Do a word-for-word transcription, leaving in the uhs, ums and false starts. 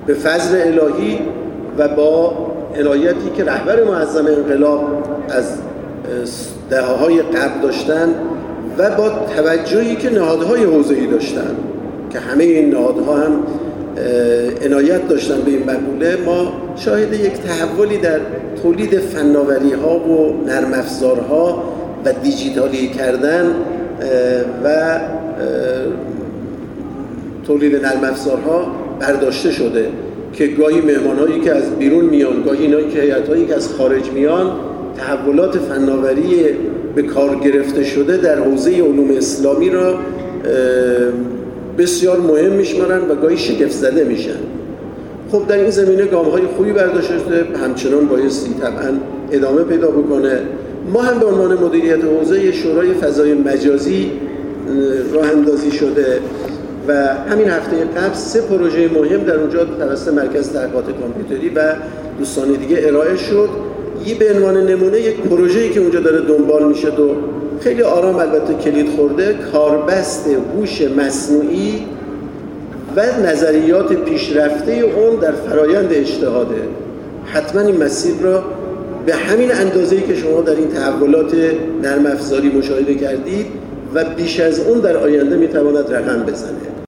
به فضل الهی و با عنایتی که رهبر معظم انقلاب از دهه‌های قبل داشتن و با توجهی که نهادهای حوزه‌ای داشتن که همه این نهادها هم عنایت داشتن به این مقوله، ما شاهد یک تحولی در تولید فناوری‌ها و نرم افزارها و دیجیتالی کردن و تولید نرم افزارها برداشته شده که گاهی مهمان‌هایی که از بیرون میان، گاهی اینایی که هیئت‌هایی که از خارج میان، تحولات فناوری به کار گرفته شده در حوزه علوم اسلامی را بسیار مهم میشمارن و گاهی شگفت زده میشن. خب در این زمینه گام‌های خوبی برداشته شده، همچنان بایستی طبعا ادامه پیدا بکنه. ما هم به عنوان مدیریت حوزه شورای فضای مجازی راه اندازی شده و همین هفته قبل سه پروژه مهم در اونجا توسط مرکز تحقیقات کامپیوتری و دوستان دیگه ارائه شد. یه به عنوان نمونه یک پروژه‌ای که اونجا داره دنبال میشه و خیلی آرام البته کلید خورده، کاربست هوش مصنوعی و نظریات پیشرفته اون در فرایند اجتهاده. حتما این مسیر را به همین اندازه‌ای که شما در این تحولات نرم افزاری مشاهده کردید و بیش از اون در آینده میتواند رقم بزنه.